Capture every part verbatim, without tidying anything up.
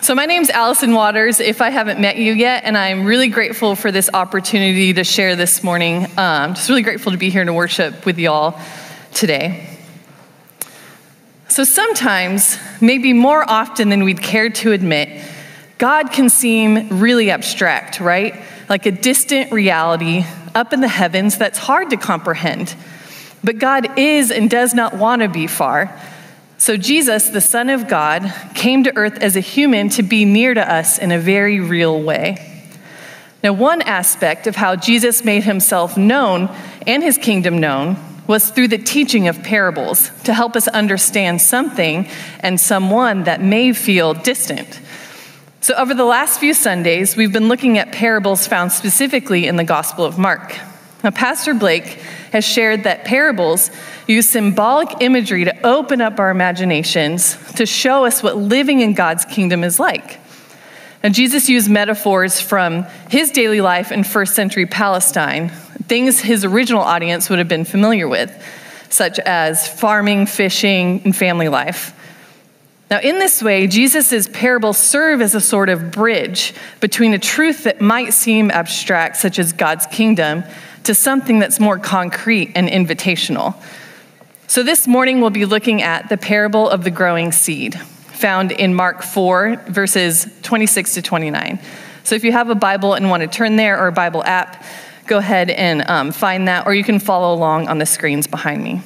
So my name's Allison Waters, if I haven't met you yet, and I'm really grateful for this opportunity to share this morning. Um, just really grateful to be here to worship with y'all today. So sometimes, maybe more often than we'd care to admit, God can seem really abstract, right? Like a distant reality up in the heavens that's hard to comprehend. But God is and does not want to be far. So Jesus, the Son of God, came to earth as a human to be near to us in a very real way. Now, one aspect of how Jesus made himself known and his kingdom known was through the teaching of parables to help us understand something and someone that may feel distant. So over the last few Sundays, we've been looking at parables found specifically in the Gospel of Mark. Now, Pastor Blake has shared that parables use symbolic imagery to open up our imaginations to show us what living in God's kingdom is like. Now, Jesus used metaphors from his daily life in first century Palestine, things his original audience would have been familiar with, such as farming, fishing, and family life. Now, in this way, Jesus' parables serve as a sort of bridge between a truth that might seem abstract, such as God's kingdom, to something that's more concrete and invitational. So this morning, we'll be looking at the parable of the growing seed, found in Mark four, verses twenty-six to twenty-nine. So if you have a Bible and want to turn there, or a Bible app, go ahead and um, find that, or you can follow along on the screens behind me.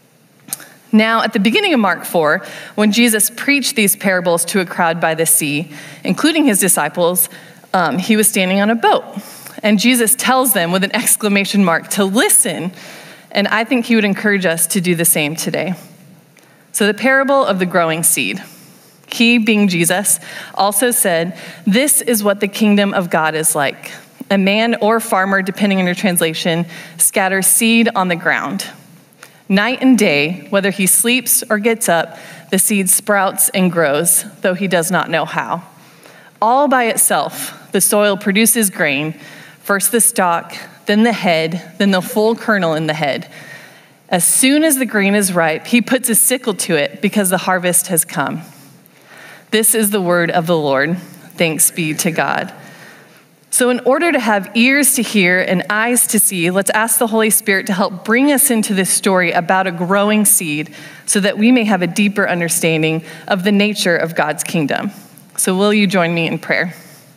Now, at the beginning of Mark four, when Jesus preached these parables to a crowd by the sea, including his disciples, um, he was standing on a boat. And Jesus tells them with an exclamation mark to listen, and I think he would encourage us to do the same today. So the parable of the growing seed. He, being Jesus, also said, "This is what the kingdom of God is like. A man or farmer, depending on your translation, scatters seed on the ground. Night and day, whether he sleeps or gets up, the seed sprouts and grows, though he does not know how. All by itself, the soil produces grain, first the stalk, then the head, then the full kernel in the head. As soon as the grain is ripe, he puts a sickle to it because the harvest has come." This is the word of the Lord. Thanks be to God. So in order to have ears to hear and eyes to see, let's ask the Holy Spirit to help bring us into this story about a growing seed so that we may have a deeper understanding of the nature of God's kingdom. So will you join me in prayer?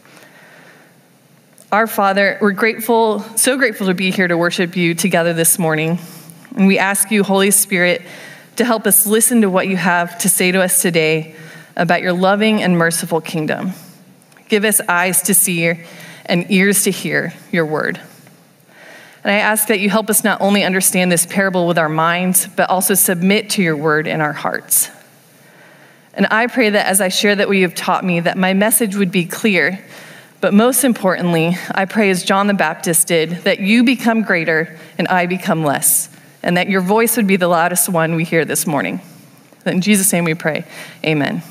Our Father, we're grateful, so grateful to be here to worship you together this morning. And we ask you, Holy Spirit, to help us listen to what you have to say to us today about your loving and merciful kingdom. Give us eyes to see and ears to hear your word. And I ask that you help us not only understand this parable with our minds, but also submit to your word in our hearts. And I pray that as I share that what you have taught me, that my message would be clear. But most importantly, I pray as John the Baptist did, that you become greater and I become less, and that your voice would be the loudest one we hear this morning. In Jesus' name we pray, amen.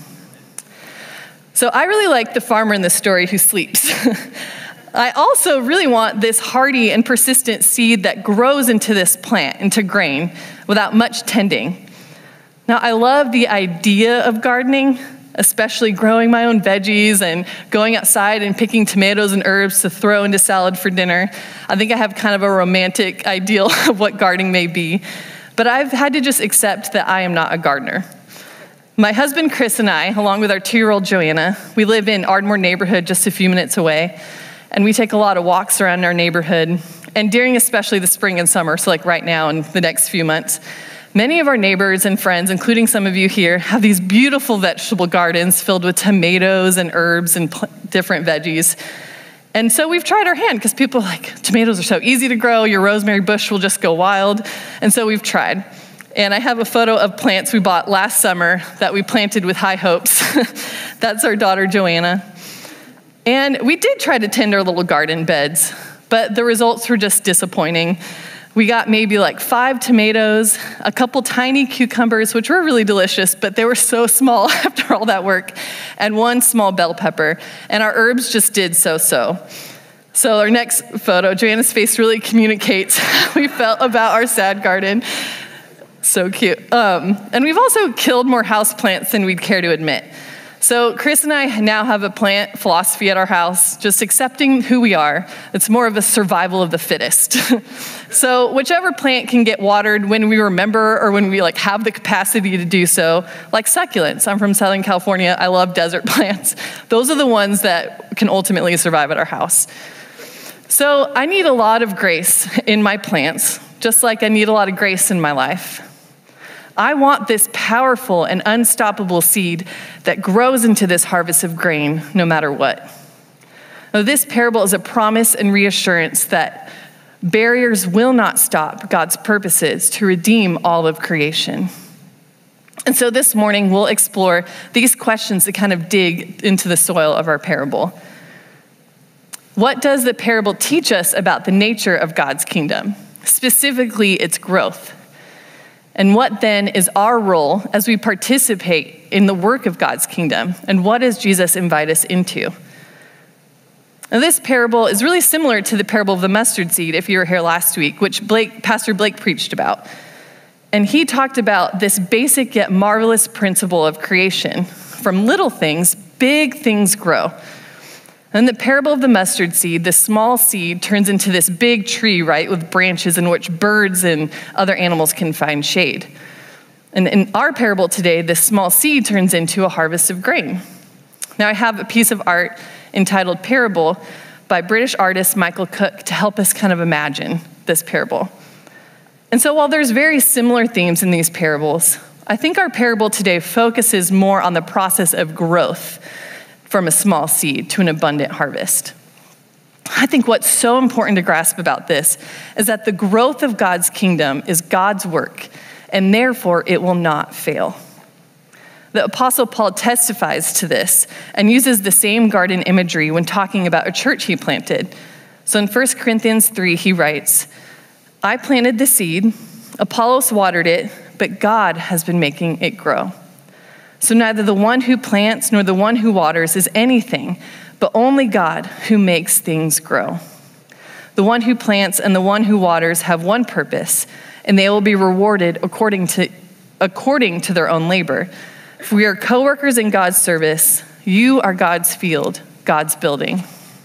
So I really like the farmer in this story who sleeps. I also really want this hardy and persistent seed that grows into this plant, into grain, without much tending. Now, I love the idea of gardening, especially growing my own veggies and going outside and picking tomatoes and herbs to throw into salad for dinner. I think I have kind of a romantic ideal of what gardening may be, but I've had to just accept that I am not a gardener. My husband Chris and I, along with our two-year-old Joanna, we live in Ardmore neighborhood just a few minutes away, and we take a lot of walks around our neighborhood, and during especially the spring and summer, so like right now and the next few months, many of our neighbors and friends, including some of you here, have these beautiful vegetable gardens filled with tomatoes and herbs and pl- different veggies. And so we've tried our hand because people are like, tomatoes are so easy to grow, your rosemary bush will just go wild. And so we've tried. And I have a photo of plants we bought last summer that we planted with high hopes. That's our daughter, Joanna. And we did try to tend our little garden beds, but the results were just disappointing. We got maybe like five tomatoes, a couple tiny cucumbers, which were really delicious, but they were so small after all that work, and one small bell pepper. And our herbs just did so-so. So our next photo, Joanna's face really communicates how we felt about our sad garden. So cute. Um, and we've also killed more houseplants than we'd care to admit. So Chris and I now have a plant philosophy at our house, just accepting who we are. It's more of a survival of the fittest. So whichever plant can get watered when we remember or when we like have the capacity to do so, like succulents. I'm from Southern California. I love desert plants. Those are the ones that can ultimately survive at our house. So I need a lot of grace in my plants, just like I need a lot of grace in my life. I want this powerful and unstoppable seed that grows into this harvest of grain no matter what. Now, this parable is a promise and reassurance that barriers will not stop God's purposes to redeem all of creation. And so this morning, we'll explore these questions to kind of dig into the soil of our parable. What does the parable teach us about the nature of God's kingdom, specifically its growth? And what then is our role as we participate in the work of God's kingdom? And what does Jesus invite us into? Now, this parable is really similar to the parable of the mustard seed, if you were here last week, which Blake, Pastor Blake preached about. And he talked about this basic yet marvelous principle of creation. From little things, big things grow. In the parable of the mustard seed, the small seed turns into this big tree, right, with branches in which birds and other animals can find shade. And in our parable today, this small seed turns into a harvest of grain. Now, I have a piece of art entitled Parable by British artist Michael Cook to help us kind of imagine this parable. And so while there's very similar themes in these parables, I think our parable today focuses more on the process of growth from a small seed to an abundant harvest. I think what's so important to grasp about this is that the growth of God's kingdom is God's work, and therefore it will not fail. The Apostle Paul testifies to this and uses the same garden imagery when talking about a church he planted. So in First Corinthians three, he writes, "I planted the seed, Apollos watered it, but God has been making it grow. So neither the one who plants nor the one who waters is anything, but only God who makes things grow. The one who plants and the one who waters have one purpose, and they will be rewarded according to, according to their own labor. If we are co-workers in God's service, you are God's field, God's building."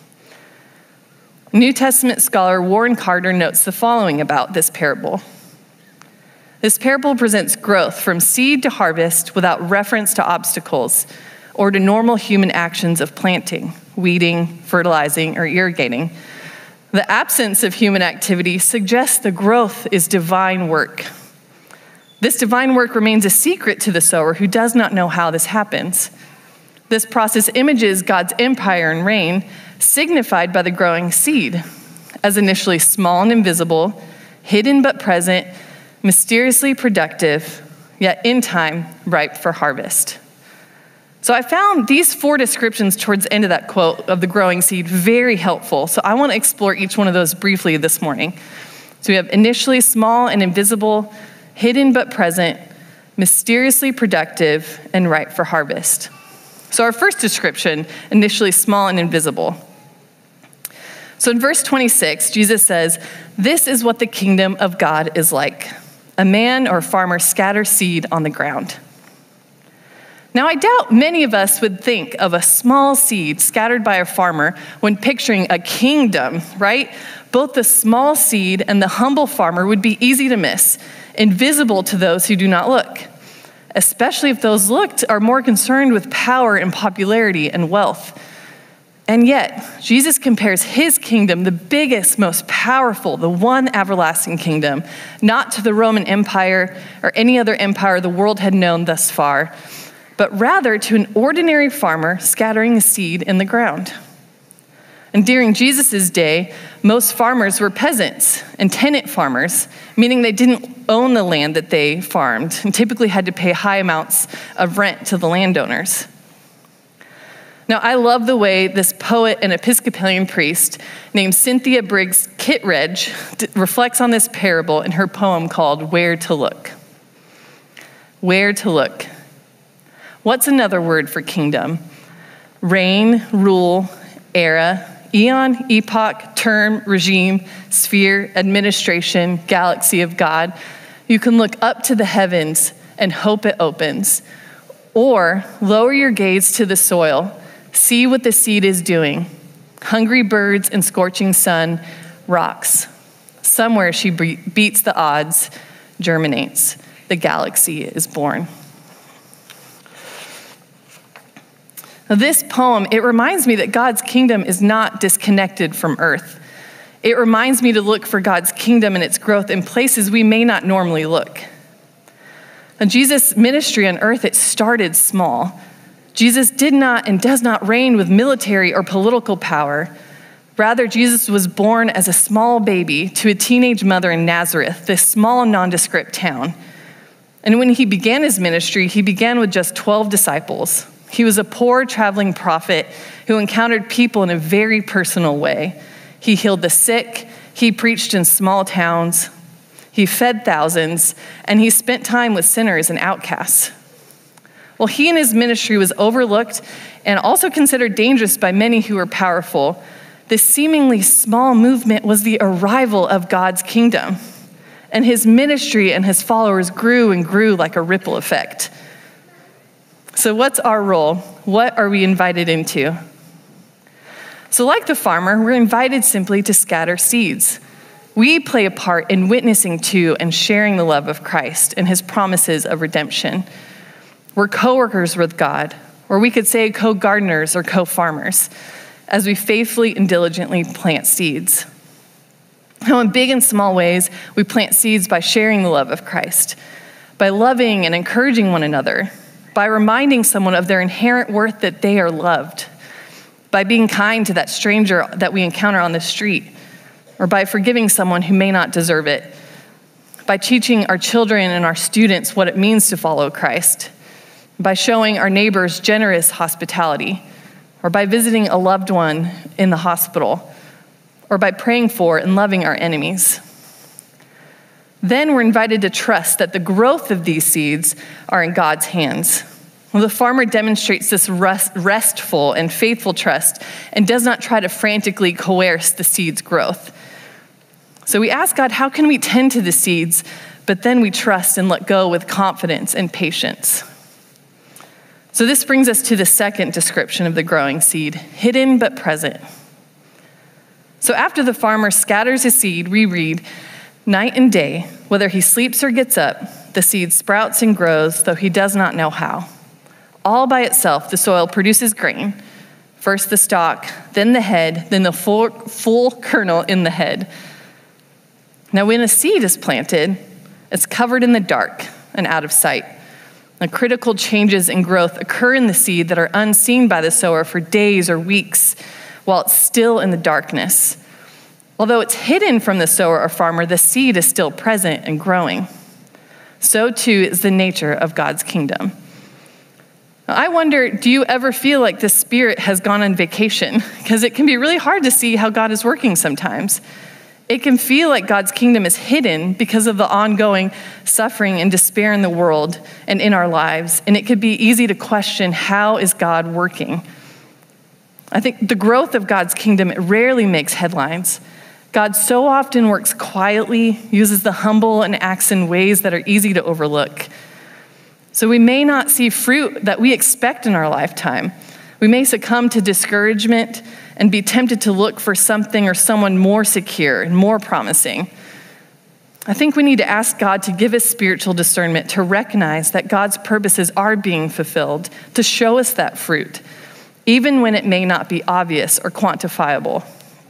New Testament scholar Warren Carter notes the following about this parable. This parable presents growth from seed to harvest without reference to obstacles or to normal human actions of planting, weeding, fertilizing, or irrigating. The absence of human activity suggests the growth is divine work. This divine work remains a secret to the sower who does not know how this happens. This process images God's empire and reign, signified by the growing seed, as initially small and invisible, hidden but present, mysteriously productive, yet in time ripe for harvest. So I found these four descriptions towards the end of that quote of the growing seed very helpful. So I want to explore each one of those briefly this morning. So we have initially small and invisible, hidden but present, mysteriously productive, and ripe for harvest. So our first description, initially small and invisible. So in verse twenty-six, Jesus says, "This is what the kingdom of God is like. A man or farmer scatters seed on the ground." Now, I doubt many of us would think of a small seed scattered by a farmer when picturing a kingdom, right? Both the small seed and the humble farmer would be easy to miss, invisible to those who do not look, especially if those looked are more concerned with power and popularity and wealth. And yet, Jesus compares his kingdom, the biggest, most powerful, the one everlasting kingdom, not to the Roman Empire or any other empire the world had known thus far, but rather to an ordinary farmer scattering a seed in the ground. And during Jesus' day, most farmers were peasants and tenant farmers, meaning they didn't own the land that they farmed and typically had to pay high amounts of rent to the landowners. Now, I love the way this poet and Episcopalian priest named Cynthia Briggs Kittredge reflects on this parable in her poem called Where to Look. Where to look. What's another word for kingdom? Reign, rule, era, eon, epoch, term, regime, sphere, administration, galaxy of God. You can look up to the heavens and hope it opens, Or lower your gaze to the soil, see what the seed is doing. Hungry birds and scorching sun, rocks. Somewhere she beats the odds, germinates. The galaxy is born. Now, this poem, it reminds me that God's kingdom is not disconnected from earth. It reminds me to look for God's kingdom and its growth in places we may not normally look. Now, Jesus' ministry on earth, it started small. Jesus did not and does not reign with military or political power. Rather, Jesus was born as a small baby to a teenage mother in Nazareth, this small, nondescript town. And when he began his ministry, he began with just twelve disciples. He was a poor traveling prophet who encountered people in a very personal way. He healed the sick, he preached in small towns, he fed thousands, and he spent time with sinners and outcasts. Well, he and his ministry was overlooked and also considered dangerous by many who were powerful. This seemingly small movement was the arrival of God's kingdom, and his ministry and his followers grew and grew like a ripple effect. So what's our role? What are we invited into? So like the farmer, we're invited simply to scatter seeds. We play a part in witnessing to and sharing the love of Christ and his promises of redemption. We're co-workers with God, or we could say co-gardeners or co-farmers, as we faithfully and diligently plant seeds. Now, in big and small ways, we plant seeds by sharing the love of Christ, by loving and encouraging one another, by reminding someone of their inherent worth that they are loved, by being kind to that stranger that we encounter on the street, or by forgiving someone who may not deserve it, by teaching our children and our students what it means to follow Christ, by showing our neighbors generous hospitality, or by visiting a loved one in the hospital, or by praying for and loving our enemies. Then we're invited to trust that the growth of these seeds are in God's hands. Well, the farmer demonstrates this rest, restful and faithful trust and does not try to frantically coerce the seed's growth. So we ask God, how can we tend to the seeds, but then we trust and let go with confidence and patience? So this brings us to the second description of the growing seed, hidden but present. So after the farmer scatters his seed, we read, night and day, whether he sleeps or gets up, the seed sprouts and grows, though he does not know how. All by itself, the soil produces grain, first the stalk, then the head, then the full, full kernel in the head. Now, when a seed is planted, it's covered in the dark and out of sight. Now, critical changes in growth occur in the seed that are unseen by the sower for days or weeks while it's still in the darkness. Although it's hidden from the sower or farmer, the seed is still present and growing. So too is the nature of God's kingdom. Now, I wonder, do you ever feel like the Spirit has gone on vacation? Because it can be really hard to see how God is working sometimes. It can feel like God's kingdom is hidden because of the ongoing suffering and despair in the world and in our lives. And it could be easy to question, how is God working? I think the growth of God's kingdom, it rarely makes headlines. God so often works quietly, uses the humble, and acts in ways that are easy to overlook. So we may not see fruit that we expect in our lifetime. We may succumb to discouragement and be tempted to look for something or someone more secure and more promising. I think we need to ask God to give us spiritual discernment to recognize that God's purposes are being fulfilled, to show us that fruit, even when it may not be obvious or quantifiable.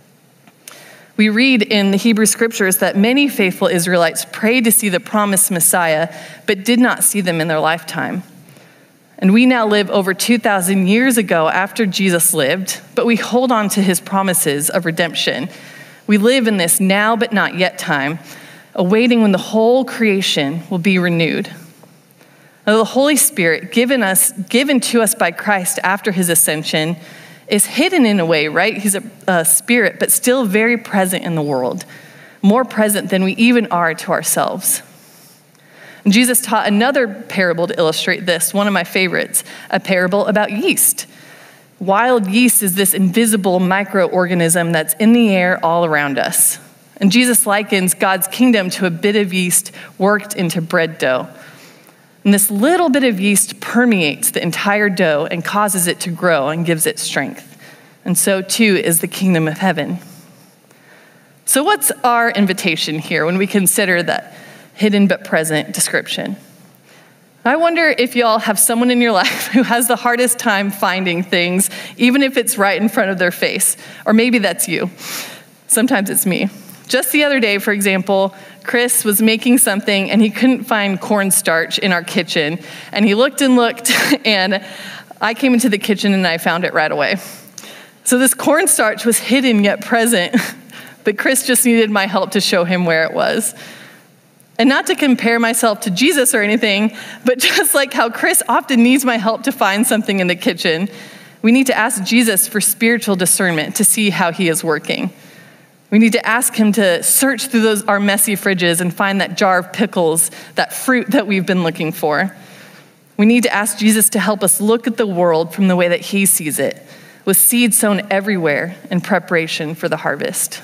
We read in the Hebrew scriptures that many faithful Israelites prayed to see the promised Messiah, but did not see them in their lifetime. And we now live over two thousand years ago after Jesus lived, but we hold on to his promises of redemption. We live in this now but not yet time, awaiting when the whole creation will be renewed. Now, the Holy Spirit given us, given to us by Christ after his ascension is hidden in a way, right? He's a, a spirit, but still very present in the world, more present than we even are to ourselves. And Jesus taught another parable to illustrate this, one of my favorites, a parable about yeast. Wild yeast is this invisible microorganism that's in the air all around us. And Jesus likens God's kingdom to a bit of yeast worked into bread dough. And this little bit of yeast permeates the entire dough and causes it to grow and gives it strength. And so too is the kingdom of heaven. So what's our invitation here when we consider that hidden but present description? I wonder if y'all have someone in your life who has the hardest time finding things, even if it's right in front of their face. Or maybe that's you. Sometimes it's me. Just the other day, for example, Chris was making something and he couldn't find cornstarch in our kitchen. And he looked and looked, and I came into the kitchen and I found it right away. So this cornstarch was hidden yet present, but Chris just needed my help to show him where it was. And not to compare myself to Jesus or anything, but just like how Chris often needs my help to find something in the kitchen, we need to ask Jesus for spiritual discernment to see how he is working. We need to ask him to search through those our messy fridges and find that jar of pickles, that fruit that we've been looking for. We need to ask Jesus to help us look at the world from the way that he sees it, with seeds sown everywhere in preparation for the harvest.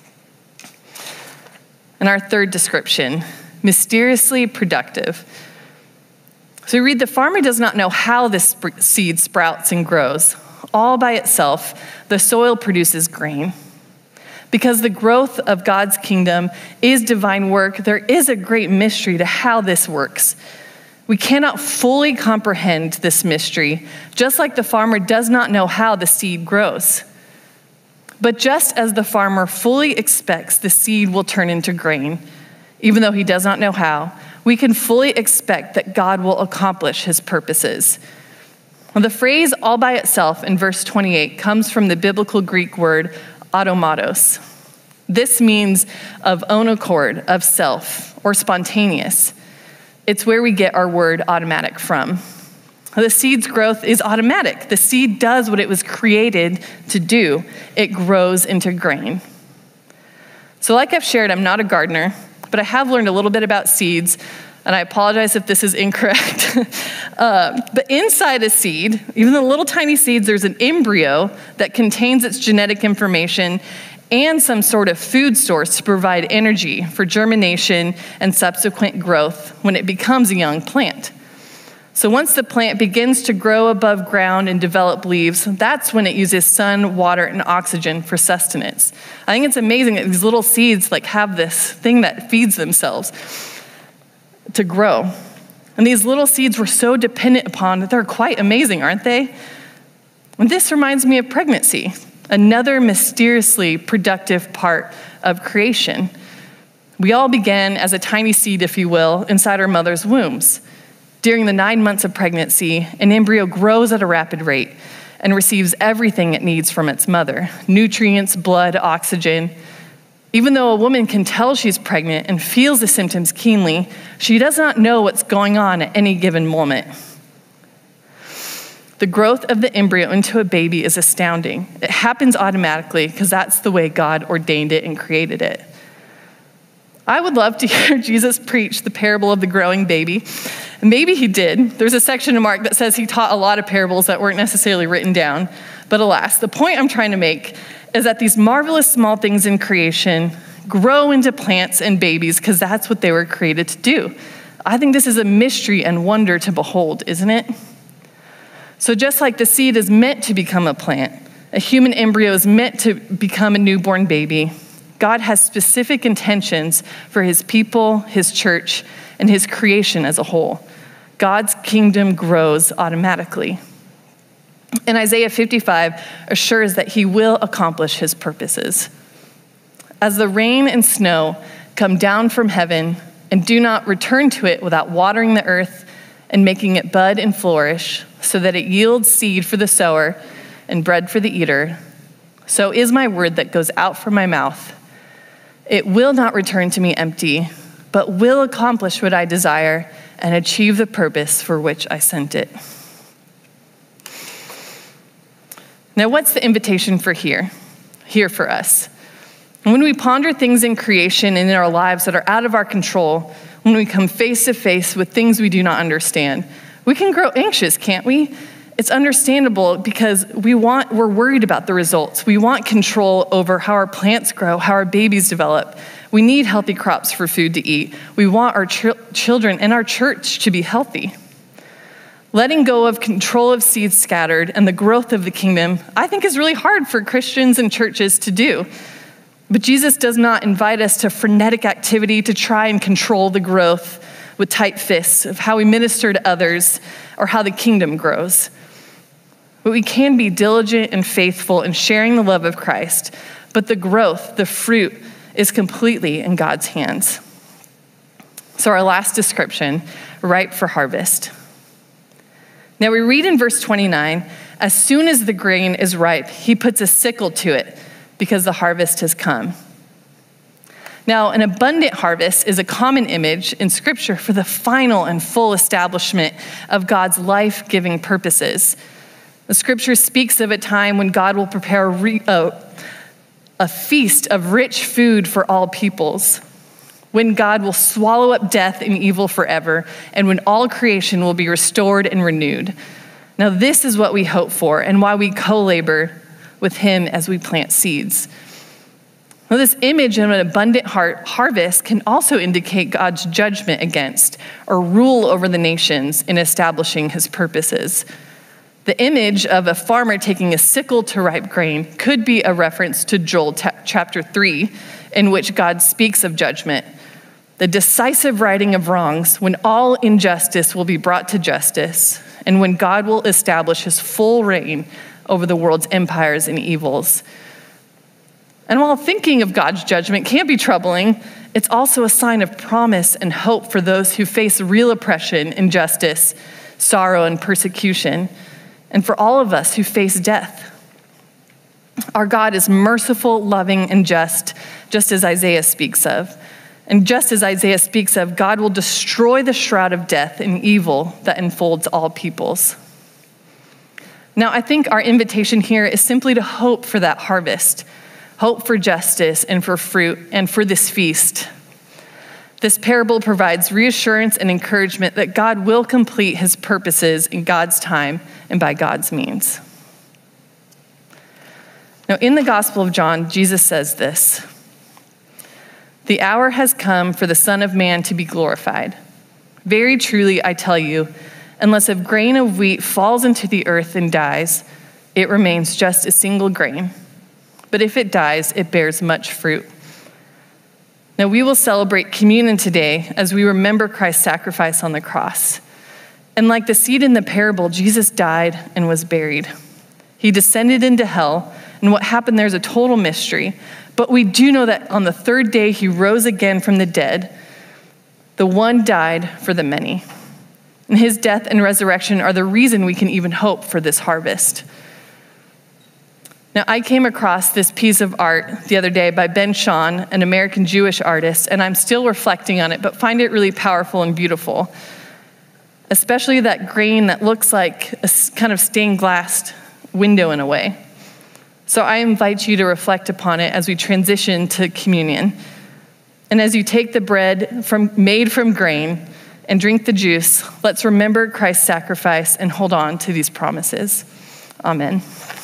And our third description, mysteriously productive. So we read, the farmer does not know how this seed sprouts and grows. All by itself, the soil produces grain. Because the growth of God's kingdom is divine work, there is a great mystery to how this works. We cannot fully comprehend this mystery, just like the farmer does not know how the seed grows. But just as the farmer fully expects the seed will turn into grain, even though he does not know how, we can fully expect that God will accomplish his purposes. Well, the phrase all by itself in verse twenty-eight comes from the biblical Greek word automatos. This means of own accord, of self, or spontaneous. It's where we get our word automatic from. The seed's growth is automatic. The seed does what it was created to do. It grows into grain. So like I've shared, I'm not a gardener, but I have learned a little bit about seeds, and I apologize if this is incorrect. uh, but inside a seed, even the little tiny seeds, there's an embryo that contains its genetic information and some sort of food source to provide energy for germination and subsequent growth when it becomes a young plant. So once the plant begins to grow above ground and develop leaves, that's when it uses sun, water, and oxygen for sustenance. I think it's amazing that these little seeds like have this thing that feeds themselves to grow. And these little seeds were so dependent upon that they're quite amazing, aren't they? And this reminds me of pregnancy, another mysteriously productive part of creation. We all began as a tiny seed, if you will, inside our mother's wombs. During the nine months of pregnancy, an embryo grows at a rapid rate and receives everything it needs from its mother: nutrients, blood, oxygen. Even though a woman can tell she's pregnant and feels the symptoms keenly, she does not know what's going on at any given moment. The growth of the embryo into a baby is astounding. It happens automatically because that's the way God ordained it and created it. I would love to hear Jesus preach the parable of the growing baby. Maybe he did. There's a section in Mark that says he taught a lot of parables that weren't necessarily written down. But alas, the point I'm trying to make is that these marvelous small things in creation grow into plants and babies because that's what they were created to do. I think this is a mystery and wonder to behold, isn't it? So just like the seed is meant to become a plant, a human embryo is meant to become a newborn baby, God has specific intentions for his people, his church, and his creation as a whole. God's kingdom grows automatically. And Isaiah fifty-five assures that he will accomplish his purposes. As the rain and snow come down from heaven and do not return to it without watering the earth and making it bud and flourish, so that it yields seed for the sower and bread for the eater, so is my word that goes out from my mouth. It will not return to me empty, but will accomplish what I desire and achieve the purpose for which I sent it. Now, what's the invitation for here? Here for us. When we ponder things in creation and in our lives that are out of our control, when we come face to face with things we do not understand, we can grow anxious, can't we? It's understandable because we want, we're worried about the results. We want control over how our plants grow, how our babies develop. We need healthy crops for food to eat. We want our ch- children and our church to be healthy. Letting go of control of seeds scattered and the growth of the kingdom, I think, is really hard for Christians and churches to do. But Jesus does not invite us to frenetic activity to try and control the growth with tight fists of how we minister to others or how the kingdom grows. But we can be diligent and faithful in sharing the love of Christ, but the growth, the fruit, is completely in God's hands. So our last description, ripe for harvest. Now we read in verse twenty-nine, as soon as the grain is ripe, he puts a sickle to it because the harvest has come. Now, an abundant harvest is a common image in Scripture for the final and full establishment of God's life-giving purposes. The Scripture speaks of a time when God will prepare a, re- a, a feast of rich food for all peoples, when God will swallow up death and evil forever, and when all creation will be restored and renewed. Now, this is what we hope for and why we co-labor with him as we plant seeds. Now, this image of an abundant har- harvest can also indicate God's judgment against or rule over the nations in establishing his purposes. The image of a farmer taking a sickle to ripe grain could be a reference to Joel t- chapter three, in which God speaks of judgment, the decisive righting of wrongs, when all injustice will be brought to justice, and when God will establish his full reign over the world's empires and evils. And while thinking of God's judgment can be troubling, it's also a sign of promise and hope for those who face real oppression, injustice, sorrow, and persecution, and for all of us who face death. Our God is merciful, loving, and just, just as Isaiah speaks of. And just as Isaiah speaks of, God will destroy the shroud of death and evil that enfolds all peoples. Now, I think our invitation here is simply to hope for that harvest, hope for justice and for fruit and for this feast. This parable provides reassurance and encouragement that God will complete his purposes in God's time and by God's means. Now, in the Gospel of John, Jesus says this: "The hour has come for the Son of Man to be glorified. Very truly, I tell you, unless a grain of wheat falls into the earth and dies, it remains just a single grain. But if it dies, it bears much fruit." Now, we will celebrate communion today as we remember Christ's sacrifice on the cross. And like the seed in the parable, Jesus died and was buried. He descended into hell, and what happened there is a total mystery. But we do know that on the third day, he rose again from the dead. The one died for the many. And his death and resurrection are the reason we can even hope for this harvest. Now, I came across this piece of art the other day by Ben Shahn, an American Jewish artist, and I'm still reflecting on it, but find it really powerful and beautiful, especially that grain that looks like a kind of stained glass window in a way. So I invite you to reflect upon it as we transition to communion. And as you take the bread from, made from grain and drink the juice, let's remember Christ's sacrifice and hold on to these promises. Amen.